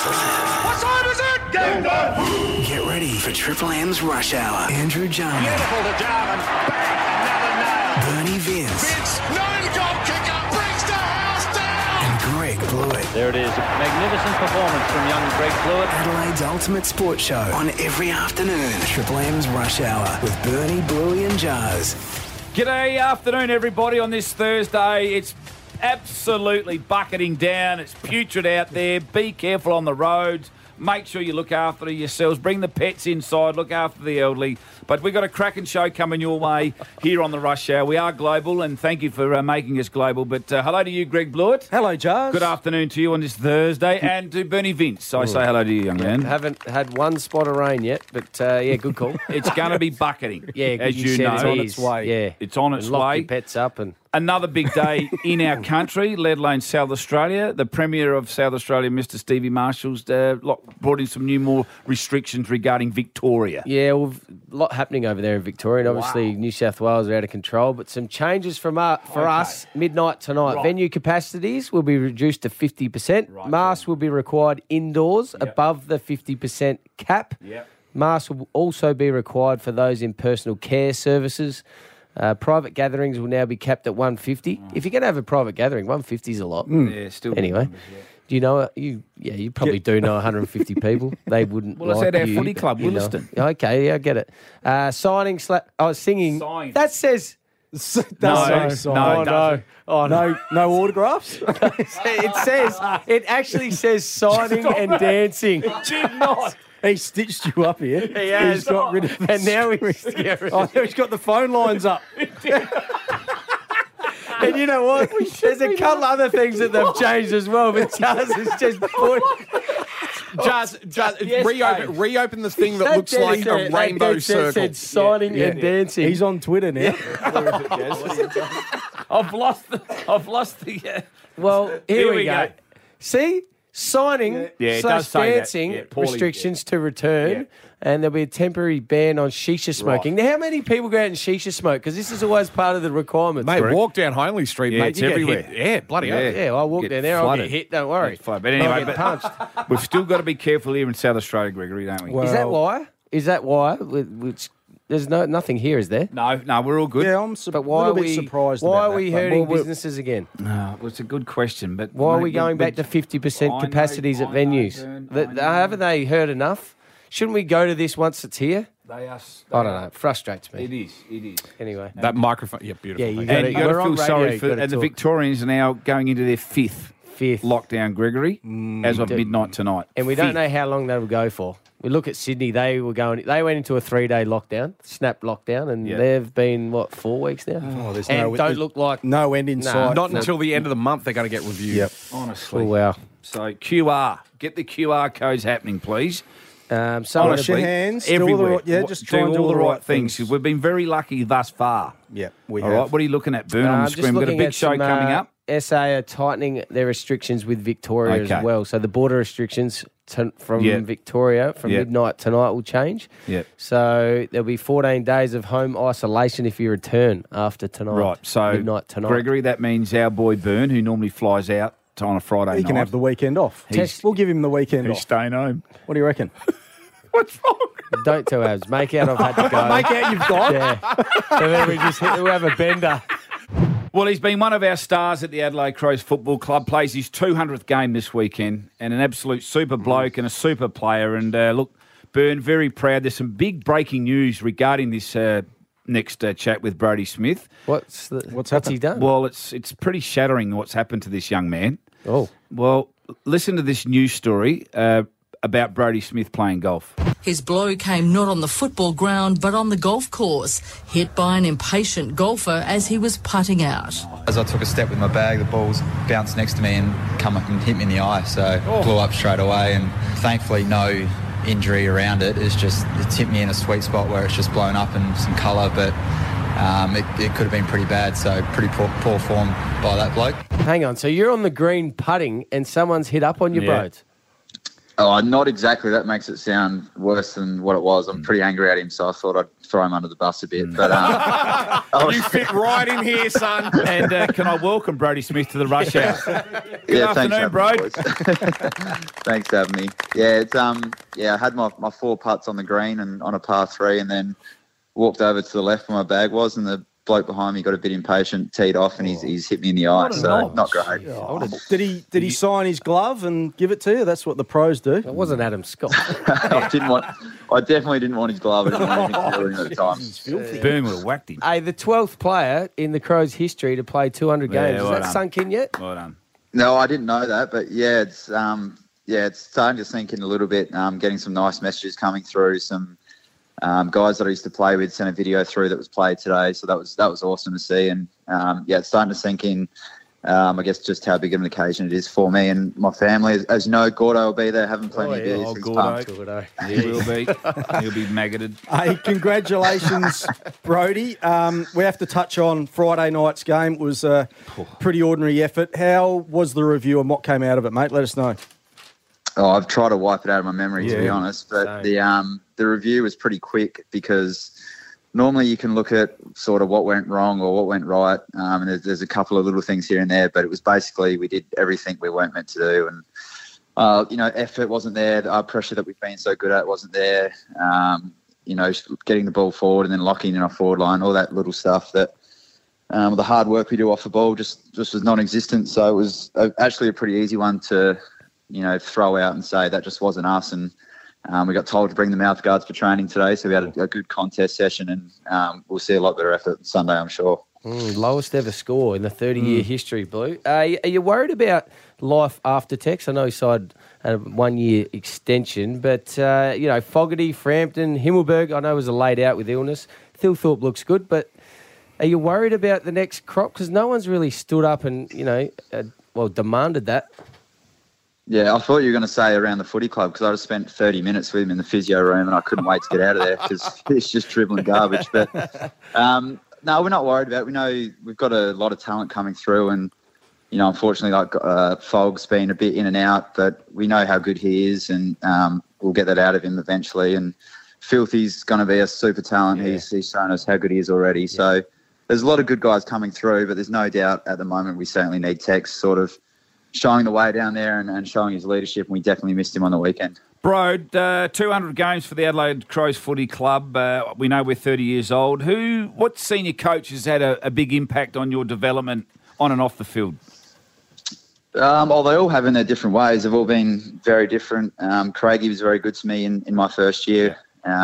Triple M. What time is it? Game on! Get ready for Triple M's Rush Hour. Andrew Jarman. Beautiful to Jarman. Bang, another nail. Bernie Vince. Vince, non-goal kicker, brings the house down. And Greg Blewett. There it is. A magnificent performance from young Greg Blewett. Adelaide's ultimate sports show on every afternoon. Triple M's Rush Hour with Bernie, Bluey and Jars. G'day afternoon, everybody, on this Thursday. It's absolutely bucketing down. It's putrid out there. Be careful on the roads. Make sure you look after yourselves. Bring the pets inside. Look after the elderly. But we've got a cracking show coming your way here on the Rush Hour. We are global, and thank you for making us global. But hello to you, Greg Blewett. Hello, Jars. Good afternoon to you on this Thursday. And to Bernie Vince. I say hello to you, young man. Haven't had one spot of rain yet, but yeah, good call. It's going to be bucketing, Yeah, as you said know. it's on its way. Yeah, It's on its and lock way. your pets up and. Another big day in our country, let alone South Australia. The Premier of South Australia, Mr. Stevie Marshall's brought in some more restrictions regarding Victoria. Yeah, well, a lot happening over there in Victoria, and obviously New South Wales are out of control. But some changes for us midnight tonight. Right. Venue capacities will be reduced to 50%. Right. Masks will be required indoors above the 50% cap. Yep. Masks will also be required for those in personal care services. Private gatherings will now be capped at 150. If you're going to have a private gathering, 150 is a lot. Yeah, still. Anyway, numbers, yeah. do you know you probably do know 150 people. They wouldn't. Well, it's like at our you, footy club, you know. Williston. Okay, yeah, I get it. Signing. I was singing. Sign. That says. No, No autographs. It actually says signing and dancing. Did not. He stitched you up here. He has. He's got rid of the And now he's screen. Oh, he's got the phone lines up. And you know what? There's a couple other things that they've changed as well, but Charles has just put. Just Yes, reopen the thing that looks like a rainbow circle. Said signing and dancing. He's on Twitter now. I've lost the. Well, here we go. See? Signing Yeah, it slash does say that. dancing Yeah, poorly, restrictions to return, Yeah. and there'll be a temporary ban on shisha smoking. Now, how many people go out and shisha smoke? Because this is always part of the requirements. Mate, walk down Homely Street, Yeah, mate. it's you get everywhere. hit. Yeah, bloody hell. Yeah, I walk Get down there, I'll flooded. get hit, don't worry. That's fine. But anyway, I'll get punched. we've still got to be careful here in South Australia, Gregory, don't we? Well, Is that why? Is that why? Which there's nothing here, is there? No, we're all good. Yeah, I'm But a why little are bit we surprised Why about are we that, but hurting we'll- businesses again? No, well, it's a good question, but Why are mate, we going back to but- 50% I know, capacities at I know, venues? Vern, That- I know. haven't they heard enough? Shouldn't we go to this once it's here? They are. I don't know. It frustrates me. It is. Anyway. That microphone. Yeah, beautiful. Yeah, you mate. got And it. you got We're to on feel radio, sorry you've for, got to and the talk. Victorians are now going into their fifth lockdown, Gregory, as of do. midnight tonight. And we don't Fifth. know how long that'll go for. We look at Sydney; they went into a 3-day lockdown, snap lockdown, and Yeah. they've been 4 weeks now. Oh, there's and no- don't look like No end in Nah. sight. Not until the end of the month they're going to get reviewed. Yep. Honestly. Oh wow. So QR, get the QR codes happening, please. Someone Wash your Honestly, hands. Do all the everywhere. right- yeah, just try do and all the right things. We've been very lucky thus far. Yeah, we All have. right, what are you looking at, Bern, on the I'm screen? We've got a big show coming up. SA are tightening their restrictions with Victoria Okay. as well. So the border restrictions from Yeah. Victoria from Yeah. midnight tonight will change. Yep. So there'll be 14 days of home isolation if you return after tonight. Right, so midnight tonight. Gregory, that means our boy Bern, who normally flies out on a Friday He night. can have the weekend off. We'll give him the weekend He's off. staying home. What do you reckon? What's wrong? Don't tell Abs. Make out I've had to go. Make out you've gone. Yeah. And then we'll have a bender. Well, he's been one of our stars at the Adelaide Crows Football Club, plays his 200th game this weekend, and an absolute super bloke and a super player. And look, Bern, very proud. There's some big breaking news regarding this next chat with Brodie Smith. What's he done? Well, it's pretty shattering what's happened to this young man. Oh. Well, listen to this news story about Brodie Smith playing golf. His blow came not on the football ground but on the golf course, hit by an impatient golfer as he was putting out. As I took a step with my bag, the ball's bounced next to me and come up and hit me in the eye, so blew up straight away, and thankfully no injury around it. It's hit me in a sweet spot where it's just blown up and some colour, but it could have been pretty bad, so pretty poor form by that bloke. Hang on. So you're on the green putting and someone's hit up on your Yeah. boat? Oh, not exactly. That makes it sound worse than what it was. I'm pretty angry at him, so I thought I'd throw him under the bus a bit. But You fit right in here, son. And can I welcome Brodie Smith to the Rush Hour? Good afternoon, Brode. Thanks for having me. Yeah, it's I had my 4 putts on the green and on a par 3, and then walked over to the left where my bag was, and the bloke behind me got a bit impatient, teed off, and he's hit me in the eye. So not great. Did he sign his glove and give it to you? That's what the pros do. It wasn't Adam Scott. I definitely didn't want his glove. I didn't want anything to do with him at the time. Boom would have whacked him. Hey, the 12th player in the Crows' history to play 200 games. well Has that done. sunk in yet? Well done. No, I didn't know that, but it's starting to sink in a little bit. Getting some nice messages coming through. Some guys that I used to play with sent a video through that was played today, so that was awesome to see. And it's starting to sink in. I guess just how big of an occasion it is for me and my family. As you know, Gordo will be there having plenty of beers. He's pumped. Gordo. He will be. He'll be maggoted. Hey, congratulations, Brodie. We have to touch on Friday night's game. It was a pretty ordinary effort. How was the review and what came out of it, mate? Let us know. Oh, I've tried to wipe it out of my memory, to be honest. But Same. the review was pretty quick because normally you can look at sort of what went wrong or what went right, and there's a couple of little things here and there, but it was basically we did everything we weren't meant to do. And, effort wasn't there. Our pressure that we've been so good at wasn't there. Getting the ball forward and then locking in our forward line, all that little stuff that the hard work we do off the ball just was non-existent. So it was actually a pretty easy one to throw out and say that just wasn't us. And we got told to bring the mouth guards for training today, so we had a good contest session, and we'll see a lot better effort Sunday, I'm sure. Lowest ever score in the 30-year history, Blue. Are you worried about life after Tex? I know he signed a 1-year extension, but, Fogarty, Frampton, Himmelberg, I know was laid out with illness. Thilthorpe looks good, but are you worried about the next crop? Because no one's really stood up and, demanded that. Yeah, I thought you were going to say around the footy club because I just spent 30 minutes with him in the physio room and I couldn't wait to get out of there because he's just dribbling garbage. But no, we're not worried about it. We know we've got a lot of talent coming through and, unfortunately, Fog's been a bit in and out, but we know how good he is and we'll get that out of him eventually. And Filthy's going to be a super talent. Yeah. He's shown us how good he is already. Yeah. So there's a lot of good guys coming through, but there's no doubt at the moment we certainly need Tex sort of showing the way down there and showing his leadership, and we definitely missed him on the weekend. Brode, 200 games for the Adelaide Crows Footy Club. We know we're 30 years old. What senior coach has had a big impact on your development on and off the field? They all have in their different ways. They've all been very different. Craigie was very good to me in my first year.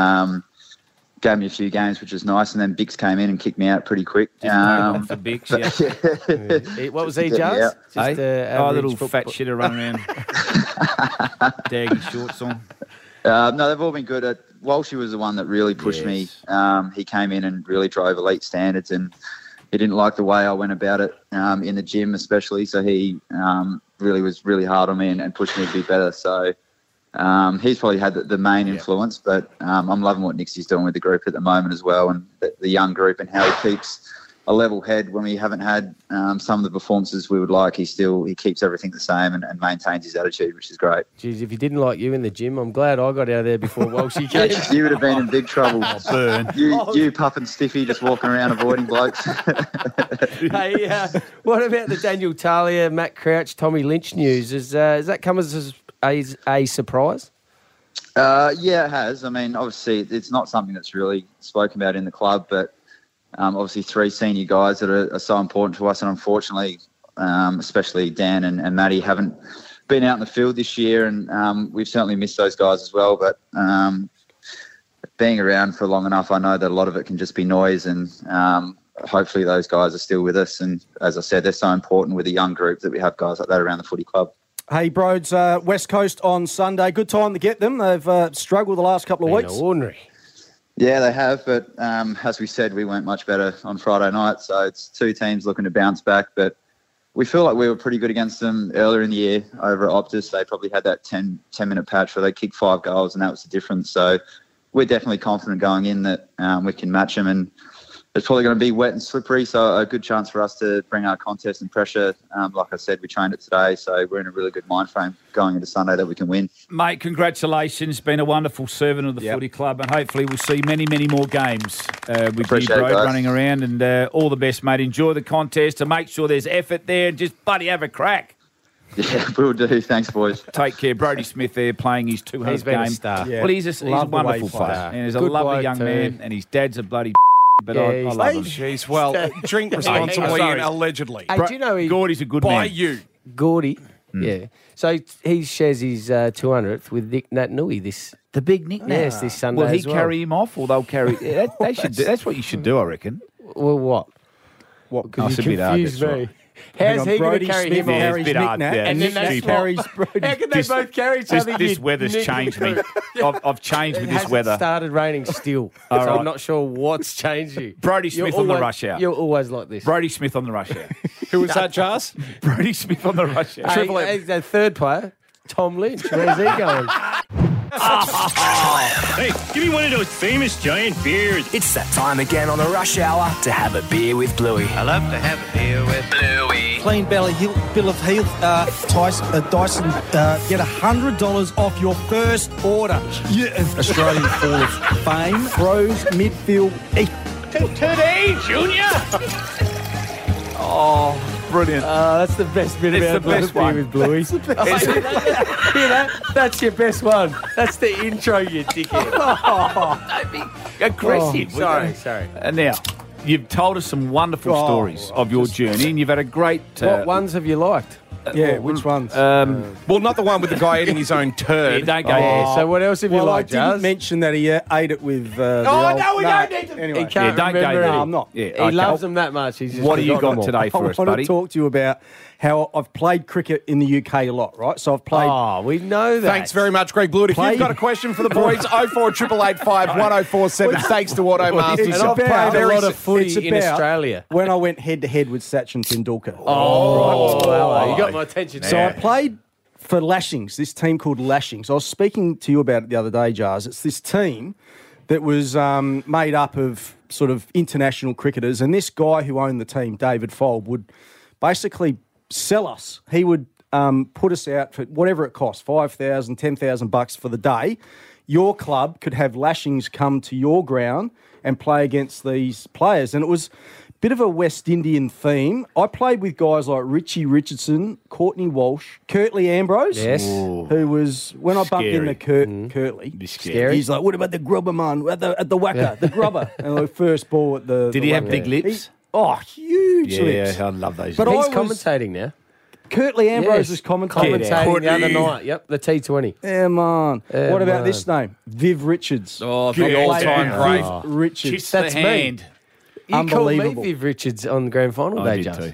Gave me a few games, which was nice, and then Bix came in and kicked me out pretty quick. For Bix, yeah. What was he, Jars? Just a little fat shitter running around. Daggy shorts on. No, they've all been good. Walshy was the one that really pushed me. He came in and really drove elite standards, and he didn't like the way I went about it in the gym especially, so he really was really hard on me and pushed me to be better. So he's probably had the main influence, but I'm loving what Nixie's doing with the group at the moment as well, and the young group, and how he keeps a level head when we haven't had some of the performances we would like. He keeps everything the same and maintains his attitude, which is great. Geez, if he didn't like you in the gym, I'm glad I got out of there before Walshy came. You would have been in big trouble. Burn. You pup and stiffy just walking around avoiding blokes. Hey, what about the Daniel Talia, Matt Crouch, Tommy Lynch news? Has that come as a surprise? Yeah, it has. I mean, obviously, it's not something that's really spoken about in the club, but obviously 3 senior guys that are so important to us, and unfortunately, especially Dan and Matty, haven't been out in the field this year, and we've certainly missed those guys as well. But being around for long enough, I know that a lot of it can just be noise, and hopefully those guys are still with us. And as I said, they're so important with a young group that we have guys like that around the footy club. Hey, Broads, West Coast on Sunday. Good time to get them. They've struggled the last couple of weeks. Ordinary. Yeah, they have, but as we said, we weren't much better on Friday night, so it's 2 teams looking to bounce back, but we feel like we were pretty good against them earlier in the year over at Optus. They probably had that 10-minute patch where they kicked 5 goals, and that was the difference. So we're definitely confident going in that we can match them, and it's probably going to be wet and slippery, so a good chance for us to bring our contest and pressure. Like I said, we trained it today, so we're in a really good mind frame going into Sunday that we can win. Mate, congratulations. Been a wonderful servant of the footy club, and hopefully we'll see many, many more games with you, Appreciate it, bro, guys. running around. And all the best, mate. Enjoy the contest and make sure there's effort there and just bloody have a crack. Yeah, we'll do. Thanks, boys. Take care. Brody Smith there playing his 200th He's been game. a star. Yeah. Well, he's a Love the way wonderful he player. plays. And he's a Good lovely bloke young too. man, and his dad's a bloody but Yeah, I he's love him. Jeez, well, drink responsibly Sorry. and allegedly. Hey, do you know Gordy's a good By man. you. Gordy? Yeah. So he shares his 200th with Nick Natanui this. The big nickname. Yes, this Sunday. Will he as well. carry him off, or they'll carry? Yeah, they should. That's what you should do, I reckon. Well, what? What? Oh, it's a bit hard, Confused that's me. right. How's he going Brody to carry Smith him off? carries it's a bit Nick hard, Nat, yeah. and Nick Nick Nat Nat carries Brody. How can they both carry each other? This you weather's Nick- changed me. I've changed with It this hasn't weather. started raining still, so right. I'm not sure what's changed you. Brody You're Smith on the always- rush hour. You're always like this. Brody Smith on the rush hour. Who was that, Jars? Brody Smith on the rush hour. Hey, hey, the third player, Tom Lynch. Where's he going? Hey, give me one of those famous giant beers. It's that time again on the rush hour to have a beer with Bluey. I love to have a beer with Bluey. Clean Belly Bill of Health, Dyson, get $100 off your first order. Yeah. Australian Hall of Fame, Bros Midfield. Today, Junior. Oh, brilliant. That's the best bit It's about the best Beer one. with Bluey. Hear that? That's your best one. That's the intro, you dickhead. Don't be aggressive. Sorry. And now, you've told us some wonderful stories of your journey, and you've had a great. What ones have you liked? Yeah, which ones? Well, not the one with the guy eating his own turd. Don't go. Yeah, so what else have you Well, I liked, didn't Jazz? mention that he ate it with. no, we don't need to- Anyway, He can't don't go remember there. any. No, I'm not. Yeah, He okay. loves them that much. He's just What have you forgotten got them all. today for us, I want buddy? to talk to you about how I've played cricket in the UK a lot, right? So I've played. Oh, we know that. Thanks very much, Greg Blewett. If Play- you've got a question for the boys, 0488851047. Thanks to Automaster. It's And I've about- played a lot of it's footy in about Australia. when I went head to head with Sachin Tendulkar. Hello. You got my attention. So I played for Lashings, this team called Lashings. I was speaking to you about it the other day, Jars. It's this team that was made up of sort of international cricketers, and this guy who owned the team, David Fold, would basically sell us. He would put us out for whatever it cost, $5,000, $10,000 for the day. Your club could have Lashings come to your ground and play against these players, and it was bit of a West Indian theme. I played with guys like Richie Richardson, Courtney Walsh, Curtly Ambrose. Yes. Who was, when I bumped Scary. into Curtly, Scary. he's like, what about the grubber, man? At the whacker, the grubber. And the first ball at the... Did the he have whacker. big lips? Huge lips. Yeah, I love those. But He's I was- commentating now. Curtly Ambrose Yes. was commentating. Commentating the other night. Yep, the T20. Yeah, man. Yeah, What about man. this name? Viv Richards. Oh, Good the all-time player. great. Viv Richards. Kiss That's the me. hand. You called me Unbelievable. Viv Richards on grand final I day, did Jazz. too.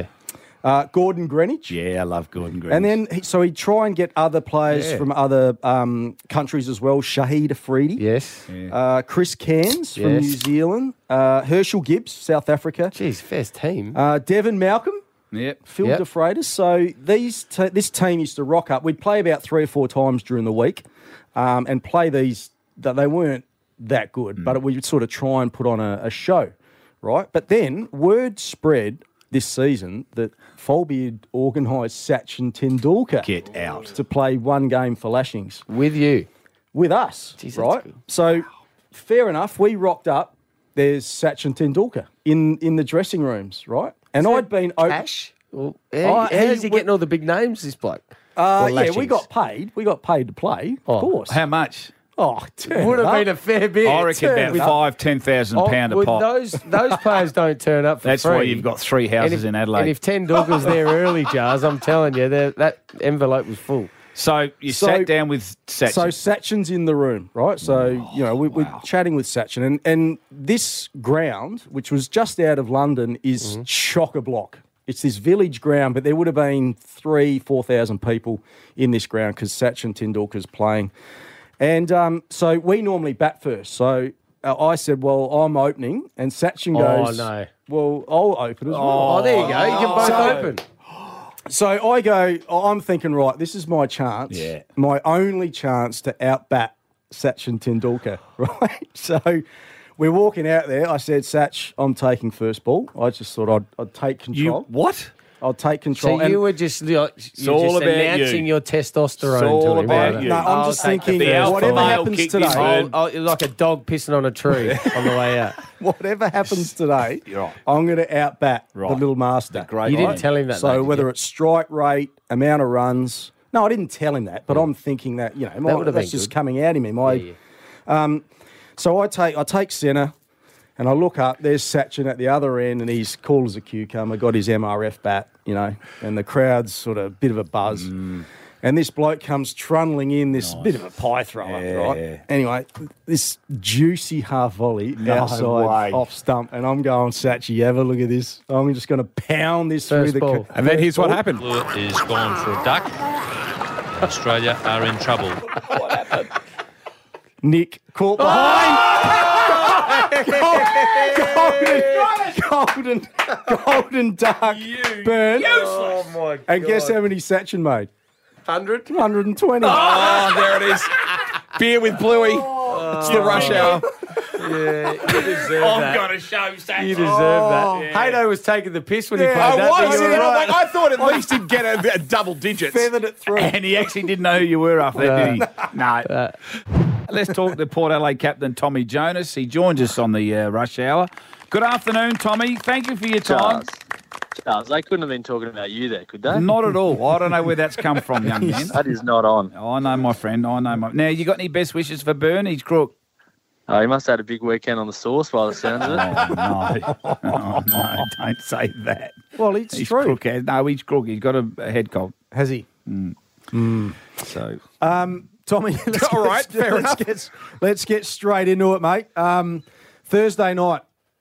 Yeah. Gordon Greenwich. Yeah, I love Gordon Green. And then, so he'd try and get other players from other countries as well. Shahid Afridi. Yes. Chris Cairns from Yes. New Zealand. Herschel Gibbs, South Africa. Jeez, first team. Devon Malcolm. Yep. Phil Yep. DeFreitas. So this team used to rock up. We'd play about 3 or 4 times during the week and play these. That they weren't that good, but we would sort of try and put on a show, right? But then word spread this season that Folby had organised Sachin Tendulkar Get out. to play one game for Lashings With you. with us, Jeez, that's right? good. So fair enough. We rocked up. There's Sachin Tendulkar in the dressing rooms, right? And I'd been Cash? Well, how's he getting all the big names, this bloke? Or yeah, we Lashings? got paid. We got paid to play, Oh. of course. How much? Oh, Would have been a fair bit. I reckon about £5,000-10,000 a well, pop. those players don't turn up for That's free. why you've got 3 houses in Adelaide. And if Tendulkar's there early, Jars, I'm telling you, that envelope was full. So you sat down with Sachin. So Sachin's in the room, right? So, we're chatting with Sachin. And this ground, which was just out of London, is chock-a-block. It's this village ground, but there would have been 3,000-4,000 people in this ground because Sachin Tendulkar's playing. And so we normally bat first. So I said, well, I'm opening. And Sachin goes, no. well, I'll open as well. Oh, there you go. You can both open. So I go, I'm thinking, right, this is my chance. Yeah. My only chance to outbat Sachin Tendulkar, right? So we're walking out there. I said, Satch, I'm taking first ball. I just thought I'd take control. What? I'll take control. So you were just, you're all just about announcing you. your testosterone. It's all to him, about right? you. No, I'm I'll just take the thinking, first whatever ball. happens kick today, this man. Like a dog pissing on a tree on the way out. whatever happens today, You're right. I'm going to outbat the Right. little master. Great. You didn't right. tell him that. So though, did whether you? it's strike rate, amount of runs. No, I didn't tell him that, but I'm thinking that, That would have that's been just good. coming out of me. So I take centre and I look up, there's Satchin at the other end and he's cool as a cucumber, got his MRF bat, and the crowd's sort of a bit of a buzz. And this bloke comes trundling in, this bit of a pie thrower, right? Anyway, this juicy half volley outside way. off stump, and I'm going, Satchy, have a look at this. I'm just going to pound this First through the... ball. And then here's what happened. Blewett is gone for a duck. Australia are in trouble. Nick caught behind. Golden duck. Burn. Oh, my God. And guess how many Satchin made? 100? 120. Oh, there it is. Beer with Bluey. It's the rush hour. Yeah, you deserve I'm that. going to show Satch. You deserve that. Haydo was taking the piss when he played I that. but was. you were You know, right. I thought at least he'd get a double digits. Feathered it through. And he actually didn't know who you were after that, did he? No. Let's talk to Port Adelaide captain Tommy Jonas. He joins us on the rush hour. Good afternoon, Tommy. Thank you for your time. Charles, they couldn't have been talking about you there, could they? Not at all. I don't know where that's come from, young man. That is not on. I know, my friend. I know. Now, you got any best wishes for Burn? He's crook. Oh, he must have had a big weekend on the sauce by the sounds of it. No, don't say that. Well, it's He's true. crook. No, he's crook. He's got a head cold. Has he? So, Tommy, All right, fair enough. Let's get straight into it, mate. Thursday night,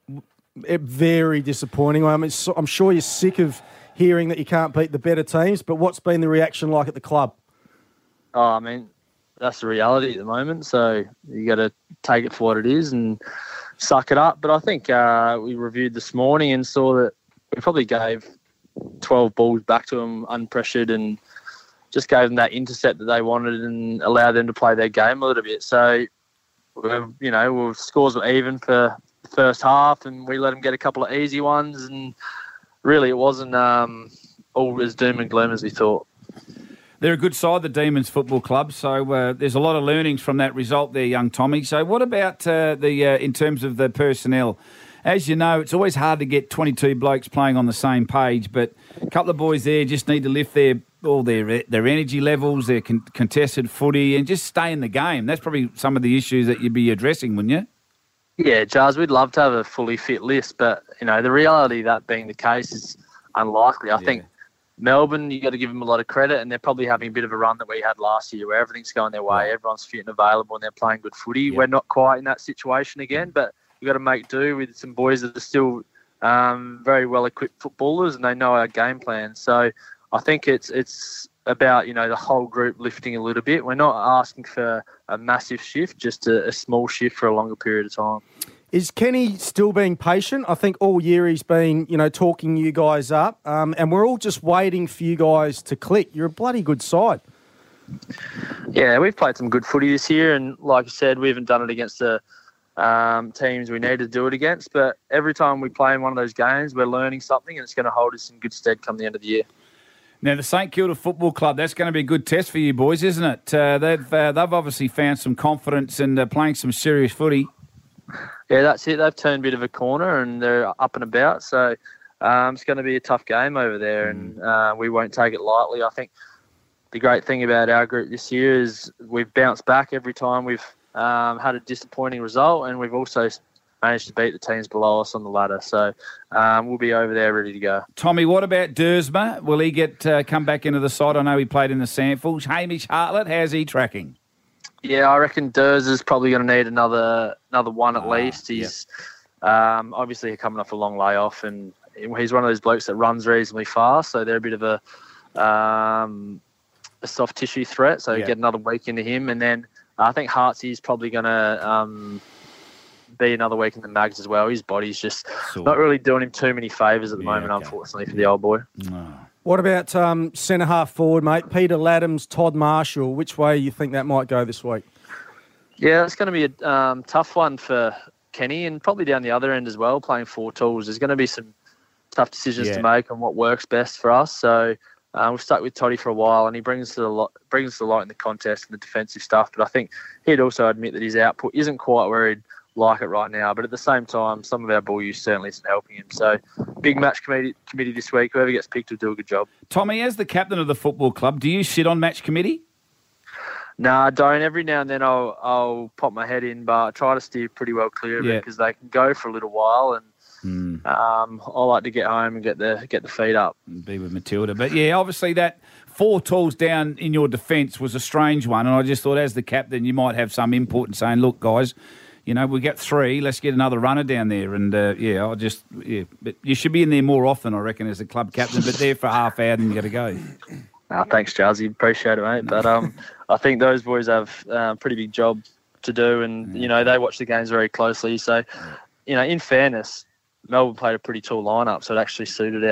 very disappointing. I mean, I'm sure you're sick of hearing that you can't beat the better teams, but what's been the reaction like at the club? Oh, I mean, that's the reality at the moment. So you got to take it for what it is and suck it up. But I think we reviewed this morning and saw that we probably gave 12 balls back to them unpressured and just gave them that intercept that they wanted and allowed them to play their game a little bit. So, scores were even for the first half and we let them get a couple of easy ones. And really it wasn't all as doom and gloom as we thought. they're a good side, the Demons Football Club. So there's a lot of learnings from that result there, young Tommy. So what about in terms of the personnel? As you know, it's always hard to get 22 blokes playing on the same page, but a couple of boys there just need to lift their energy levels, their contested footy, and just stay in the game. That's probably some of the issues that you'd be addressing, wouldn't you? Yeah, Charles, we'd love to have a fully fit list, but the reality of that being the case is unlikely. I think Melbourne, you got to give them a lot of credit, and they're probably having a bit of a run that we had last year, where everything's going their way, everyone's fit and available, and they're playing good footy. We're not quite in that situation again, but we've got to make do with some boys that are still very well-equipped footballers, and they know our game plan. So I think it's about, the whole group lifting a little bit. We're not asking for a massive shift, just a small shift for a longer period of time. Is Kenny still being patient? I think all year he's been, talking you guys up, and we're all just waiting for you guys to click. You're a bloody good side. Yeah, we've played some good footy this year, and like I said, we haven't done it against the teams we need to do it against, but every time we play in one of those games, we're learning something, and it's going to hold us in good stead come the end of the year. Now, the St Kilda Football Club, that's going to be a good test for you boys, isn't it? They've obviously found some confidence and playing some serious footy. Yeah, that's it. They've turned a bit of a corner and they're up and about. So it's going to be a tough game over there, and we won't take it lightly. I think the great thing about our group this year is we've bounced back every time we've had a disappointing result, and we've also managed to beat the teams below us on the ladder. So we'll be over there ready to go. Tommy, what about Dersma? Will he come back into the side? I know he played in the Sandfuls. Hamish Hartlett, how's he tracking? Yeah, I reckon Durs is probably going to need another one at least. He's obviously coming off a long layoff, and he's one of those blokes that runs reasonably fast, so they're a bit of a soft tissue threat, so get another week into him. And then I think Hartsy's probably going to be another week in the Mags as well. His body's just not really doing him too many favours at the moment, unfortunately, for the old boy. What about centre-half forward, mate? Peter Laddams, Todd Marshall. Which way you think that might go this week? Yeah, it's going to be a tough one for Kenny, and probably down the other end as well, playing 4 tools. There's going to be some tough decisions to make on what works best for us. So we've stuck with Toddy for a while, and he brings the light in the contest and the defensive stuff. But I think he'd also admit that his output isn't quite where he'd like it right now. But at the same time, some of our ball use certainly isn't helping him. So big match committee this week. Whoever gets picked will do a good job. Tommy, as the captain of the football club, do you sit on match committee? No, I don't. Every now and then I'll pop my head in, but I try to steer pretty well clear of it because they can go for a little while, and I like to get home and get the feet up. And be with Matilda. But yeah, obviously that 4 tools down in your defence was a strange one, and I just thought as the captain you might have some input in saying, look, guys, you know, we get 3, let's get another runner down there. And, but you should be in there more often, I reckon, as a club captain, but there for half hour and you got to go. Thanks, Jazzy. Appreciate it, mate. But I think those boys have a pretty big job to do, and, you know, they watch the games very closely. So, you know, in fairness, Melbourne played a pretty tall lineup, so it actually suited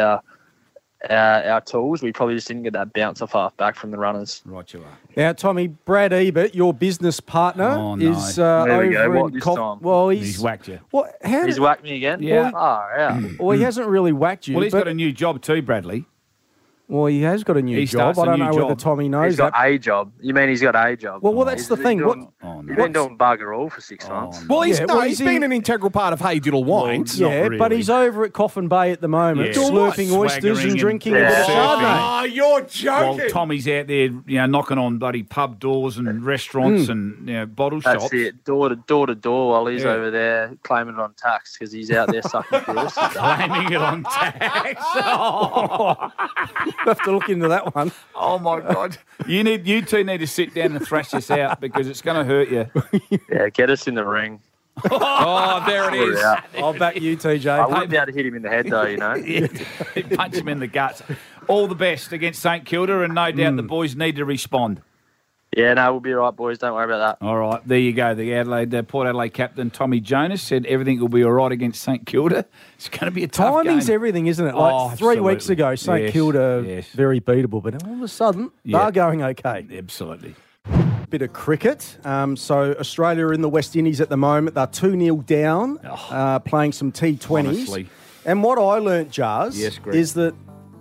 our tools. We probably just didn't get that bounce off half back from the runners. Right, you are. Now, Tommy, Brad Ebert, your business partner, is over in Well, he's whacked you. He's whacked me again? Yeah. Well, he hasn't really whacked you. Well, he's got a new job too, Bradley. Well, he has got a new job. I don't know whether Tommy knows he's got a job. You mean he's got a job? Well, that's the thing. He's been doing bugger all for 6 months. Well, he's been an integral part of Hey Diddle Wines. But he's over at Coffin Bay at the moment, slurping oysters and drinking a bit of Chardonnay. Oh, you're joking. While Tommy's out there, you know, knocking on bloody pub doors and restaurants and, you know, bottle shops. That's it, door to door while he's over there claiming it on tax because he's out there sucking tourists. Claiming it on tax. We'll have to look into that one. Oh my God! You two need to sit down and thrash this out because it's going to hurt you. Yeah, get us in the ring. Oh, there it is. I'll back you, TJ. I wouldn't be able to hit him in the head though, you know. Punch him in the guts. All the best against St Kilda, and no doubt the boys need to respond. Yeah, no, we'll be all right, boys. Don't worry about that. All right, there you go. The Port Adelaide captain, Tommy Jonas, said everything will be all right against St Kilda. It's going to be a tough game. Timing's everything, isn't it? Like 3 weeks ago, St Kilda, very beatable. But all of a sudden, they're going okay. Absolutely. Bit of cricket. So Australia are in the West Indies at the moment. They're 2-0 down, playing some T20s. Honestly. And what I learnt, Jars, is that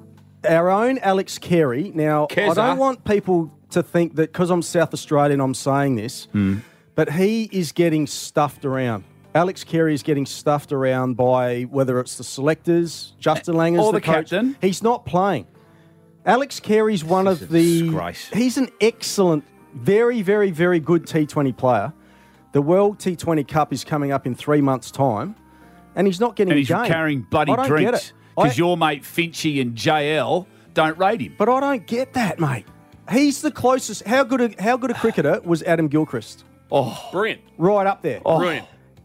our own Alex Carey, now, I don't want people to think that because I'm South Australian I'm saying this, but he is getting stuffed around. Alex Carey is getting stuffed around by whether it's the selectors, Justin Langers, or the coach. captain. He's not playing. Alex Carey's one of the... Disgrace. He's an excellent, very, very, very good T20 player. The World T20 Cup is coming up in 3 months' time, and he's not getting a game. And he's carrying bloody drinks because your mate Finchy and JL don't rate him. But I don't get that, mate. He's the closest. How good a cricketer was Adam Gilchrist? Oh, brilliant. Right up there. Oh. Brilliant.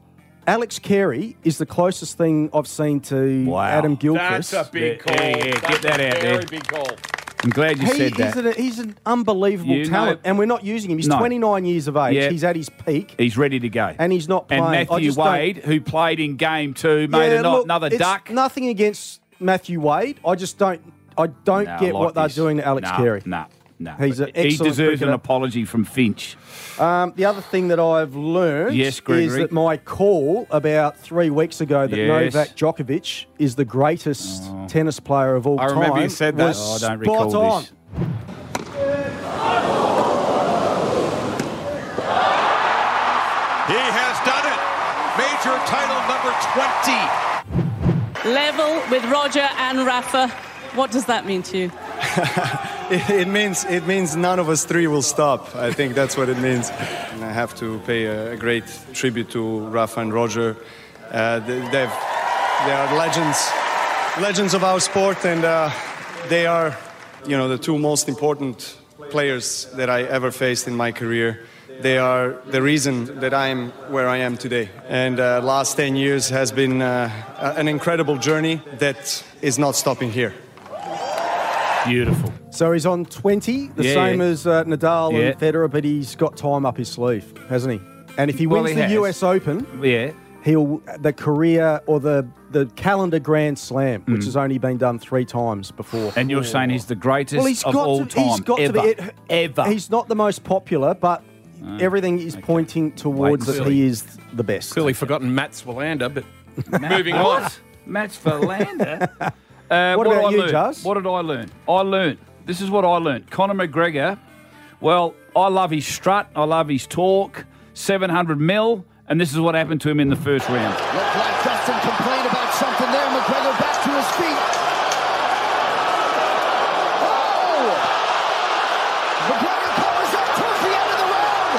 Alex Carey is the closest thing I've seen to Adam Gilchrist. That's a big call. Get that out there. Very big call. I'm glad you said that. He's an unbelievable talent, and we're not using him. He's 29 years of age. Yeah. He's at his peak. He's ready to go. And he's not playing. And Matthew Wade, who played in game 2, made another duck. Nothing against Matthew Wade. I just don't get what they're doing to Alex Carey. No. He's an excellent He deserves cricketer. an apology from Finch. The other thing that I've learned is that my call about 3 weeks ago that Novak Djokovic is the greatest tennis player of all time. I remember you said that. Was I don't recall spot this. He has done it. Major title number 20. Level with Roger and Rafa. What does that mean to you? It means none of us three will stop. I think that's what it means. And I have to pay a great tribute to Rafa and Roger. They are legends of our sport, and they are, the 2 most important players that I ever faced in my career. They are the reason that I am where I am today. And last 10 years has been an incredible journey that is not stopping here. Beautiful. So he's on 20, the same as Nadal and Federer, but he's got time up his sleeve, hasn't he? And if he wins the US Open, he'll the career or the calendar Grand Slam, which has only been done 3 times before. And you're saying he's the greatest of all time. He's got to be. He's not the most popular, but everything is pointing towards that he is the best. Clearly forgotten Matt Swalander, but moving on. Mats Verlander. What about you, learn? Jazz? What did I learn? This is what I learned. Conor McGregor, well, I love his strut. I love his talk. 700 mil, and this is what happened to him in the first round. Looked like Dustin complained about something there. McGregor back to his feet. Oh! McGregor covers up towards the end of the round.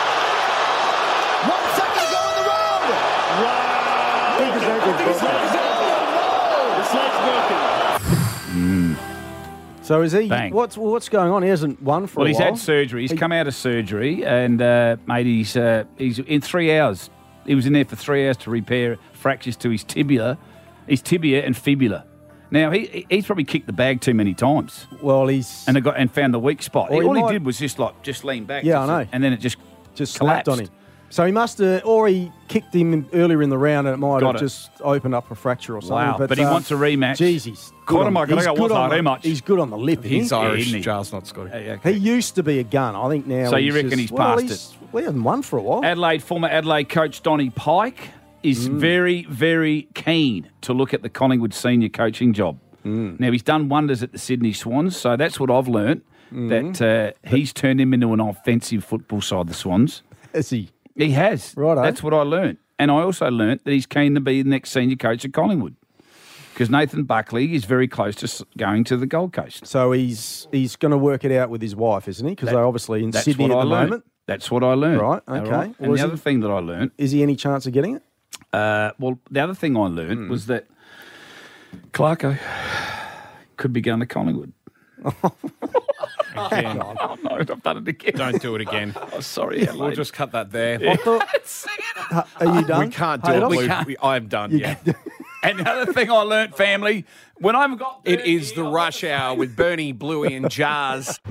1 second to go in the round. Wow! His leg's broken. So is he? Bang. What's going on? He hasn't won for Well, a he's while. had surgery. He's come out of surgery, and mate, he's in 3 hours. He was in there for 3 hours to repair fractures to his tibia and fibula. Now he's probably kicked the bag too many times. Well, he's and found the weak spot. Or he All he might- did was just lean back. Yeah, I know. And then it just slapped collapsed on him. So he must have, or he kicked him earlier in the round, and it might Got have it. just opened up a fracture or something. Wow, but he wants a rematch. Jeez, he's Conor McGregor he's good wants a on the- rematch. He's good on the lip. He's isn't he? Irish, isn't he? Charles, not Scotty. He used to be a gun. I think now. So you he's reckon just- he's well, past he's- We haven't won for a while. Former Adelaide coach Donny Pike is very, very keen to look at the Collingwood senior coaching job. Now, he's done wonders at the Sydney Swans, so that's what I've learnt, that he's turned him into an offensive football side, the Swans. Has he? He has. Righto. That's what I learnt. And I also learnt that he's keen to be the next senior coach at Collingwood, because Nathan Buckley is very close to going to the Gold Coast. So he's going to work it out with his wife, isn't he? Because they're obviously in That's Sydney what at I the learnt. moment. That's what I learned. Right, okay. All right? And Was the he- other thing that I learned, Is he any chance of getting it? well, the other thing I learned was that Clarko could be going to Collingwood. Again. Oh, no, I've done it again. Don't do it again. Oh, sorry, We'll just cut that there. I thought, are you done? We can't do Hey, it, that's- Blue. We can't. I'm done, yeah. And the other thing I learnt, family, when I've got... It is the rush hour with Bernie, Bluey and Jars.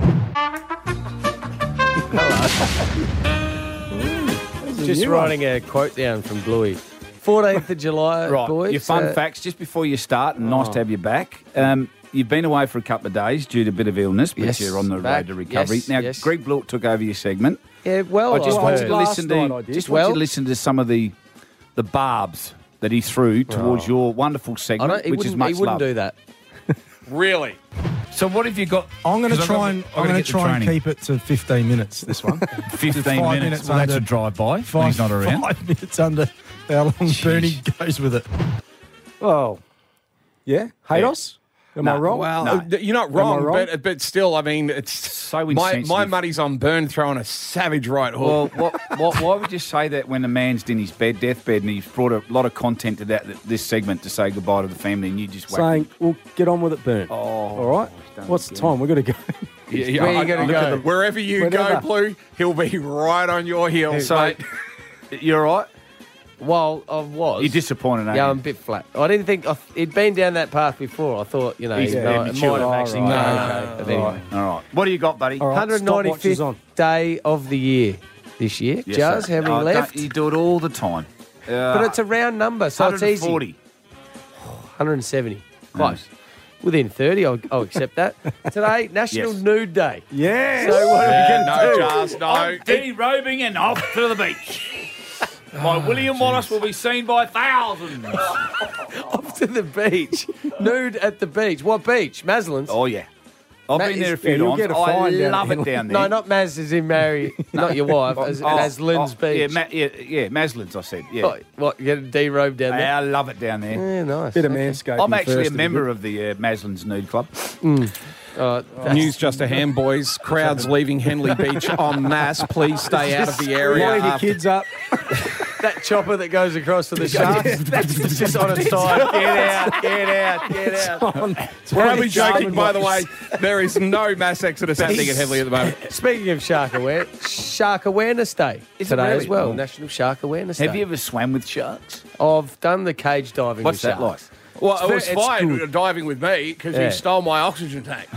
Just writing a quote down from Bluey. 14th of July, Right, boys. your fun facts, just before you start, and nice to have you back. You've been away for a couple of days due to a bit of illness, but Yes, you're on the back. road to recovery. Yes, now, yes. Greg Blewett took over your segment. Yeah, well, I just want you to Last listen night I to did. just Well- want you to listen to some of the barbs that he threw towards your wonderful segment, he which is wouldn't, much he wouldn't love. do that. Really? So what have you got? I'm going to 'Cause try I've and got to get the training. keep it to 15 minutes. This one, 15 5 minutes. Well, that's under- a drive-by. Five, He's not around. 5 minutes under how long Bernie goes with it. Well, yeah. Hados? Am I wrong? Well, you're not wrong, wrong? But still, I mean, it's So my insensitive. money's on Burn throwing a savage right hook. Well, why would you say that when a man's in his deathbed, and he's brought a lot of content to this segment to say goodbye to the family, and you just whack Saying, well, get on with it, Burn. Oh, all right. he's done What's it the time? We've got to go. Yeah, Where you gonna look at go? Wherever you Whenever. go, Blue, he'll be right on your heels. So, mate. you're all right? Well, I was. You're disappointed, aren't Yeah, you? I'm a bit flat. I didn't think he'd been down that path before. I thought, He's it might immature. have actually All gone right. okay. But anyway. All right. What do you got, buddy? All right, stopwatch is 195th on. day of the year this year. Yes, Jazz, sir. how many Oh, left? You do it all the time. But it's a round number, so it's easy. 140. 170. Close. Within 30, I'll accept that. Today, National Yes. Nude Day. Yes. So what are we going to no, do? Jars, no. I'm derobing and off to the beach. My William Wallace will be seen by thousands. Off to the beach. Nude at the beach. What beach? Maslin's? Oh, yeah. I've Matt been there a is- few yeah, you'll times. get a I fine down love there. it down there. No, not Maz as in Mary, not your wife, as Maslin's beach. Yeah, Maslin's, I said. Yeah. What, you get a D-robe down there? I love it down there. Yeah, nice. Bit of Okay. manscaping. I'm actually first a to member be of the Maslin's Nude Club. News just a ham, boys. Crowds leaving Henley Beach en masse. Please stay out of the good. area. Wind your after- kids up. That chopper that goes across to the shark, it's just on its side. Get out. We're only joking, by the way. There is no mass exodus happening at Henley at the moment. Speaking of Shark Awareness Day Is it today really? as well. Oh. National Shark Awareness Have Day. you ever swam with sharks? I've done the cage diving What's with that like? sharks. Well, it was It's fine good. diving with me because Yeah. he stole my oxygen tank.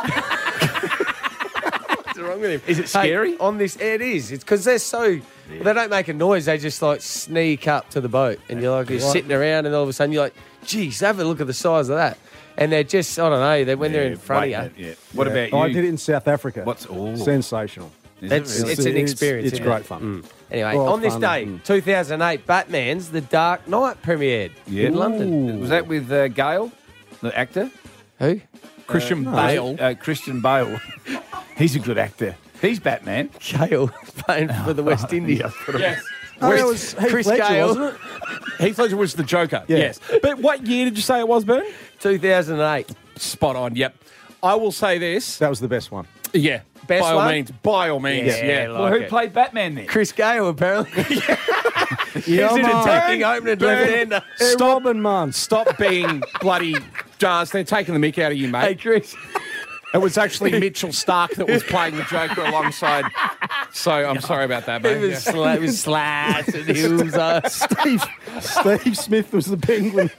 What's wrong with him? Is it scary? Hey, on this, it is. It's because they're so. They don't make a noise. They just like sneak up to the boat, and you're like you're sitting around, and all of a sudden you're like, "Geez, have a look at the size of that." And they're just, I don't know. When they're in front of you. Yeah. What about you? I did it in South Africa. What's- oh. Sensational. It's an experience. It's isn't great it? fun. Anyway, Well, on this fun. day, 2008, Batman's The Dark Knight premiered in London. Was that with Gale, the actor? Who? Christian Bale. Christian Bale. He's a good actor. He's Batman. Gale playing for the West Indies. Yes. Oh, that was Heath Chris Ledger, Gale. wasn't it? Heath Ledger was the Joker. Yeah. Yes. But what year did you say it was, Bern? 2008. Spot on. Yep. I will say this. That was the best one. Yeah. Best by all one? means. By all means. Yeah. Well, who played Batman then? Chris Gale, apparently. Yeah, He's an man. attacking opening left-hander. Hey, Robin, man. Stop being bloody jars. They're taking the mick out of you, mate. Hey, Chris. It was actually Mitchell Stark that was playing the Joker alongside. So I'm sorry about that, mate. It was slats and heels. Steve Smith was the Penguin.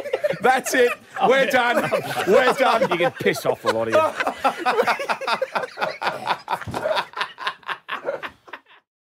That's it. We're done. We're done. You can piss off a lot of you.